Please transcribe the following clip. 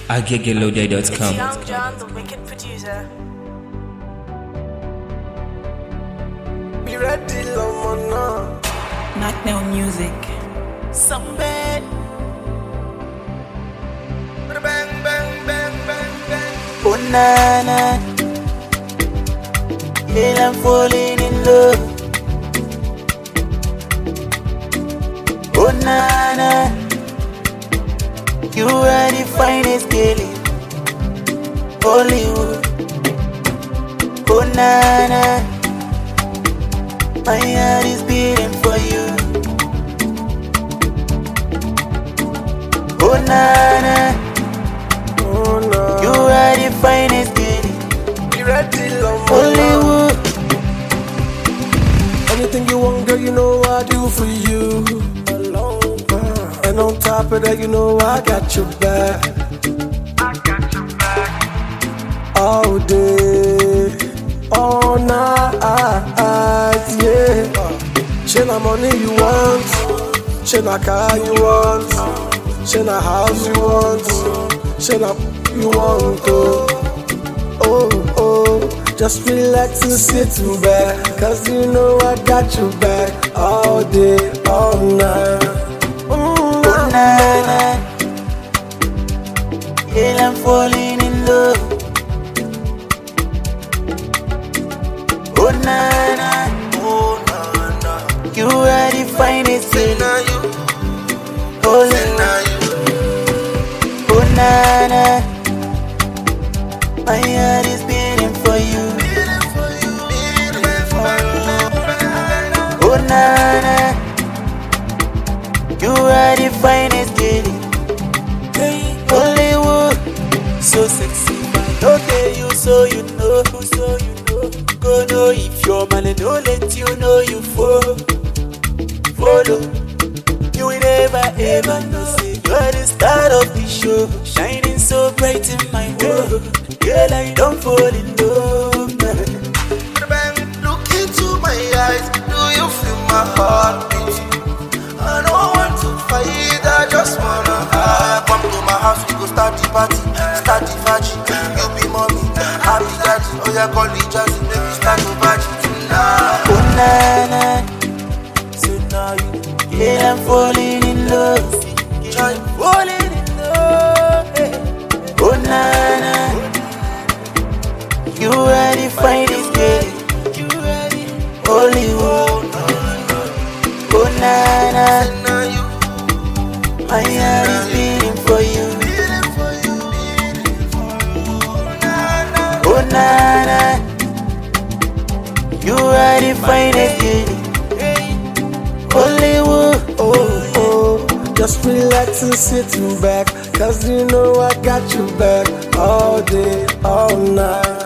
agegeloday.com. Young John, the wicked producer. Be ready, Lomona. Knockdown music. Some bad. Bang, bang, bang, bang, bang. Oh nana, yeah, I'm falling in love. Oh nana, you are the finest girl in Hollywood. Oh nana, my heart is beating for you. Oh nana, Oh no. you are the finest girl in Be ready, Lomona. Hollywood. Anything you want, girl, you know I do for you. And on top of that, you know I got your back. All day, all night, yeah. She na money you want, she na car you want, she na house you want, she na you want to. Oh, just relax and sit back, cause you know I got your back all day, all night. Oh nana, yeah, I'm falling in love. Oh nana, you are the finest girl. Oh nana, my heart is beating for you. Oh nana, you are the finest girl in Hollywood. So sexy, man, okay, you so you know. Go know if your man don't let you know you follow. You will never ever know, say you're the star of the show, shining so bright in my world. Girl, I don't fall in love. Look into my eyes, do you feel my heartbeat? I don't want to fight, I just wanna come to my house, we go start the party, start the party. You be mommy, I be daddy. Oh yeah, call me Jazzy, make me start the party tonight. Oh nana, So now you yeah, I'm falling in love. try Falling in love. Oh nana, you are the finest girl in Hollywood. Oh nana, now you my heart is beating for you. Oh nana, you are the finest girl in Hollywood. Oh, just relax and sit back, cause you know I got your back all day, all night.